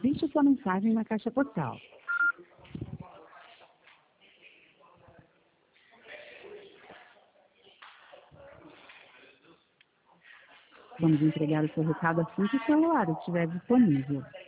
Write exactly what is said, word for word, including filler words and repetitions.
Deixe sua mensagem na caixa postal. Vamos entregar o seu recado assim que o celular estiver disponível.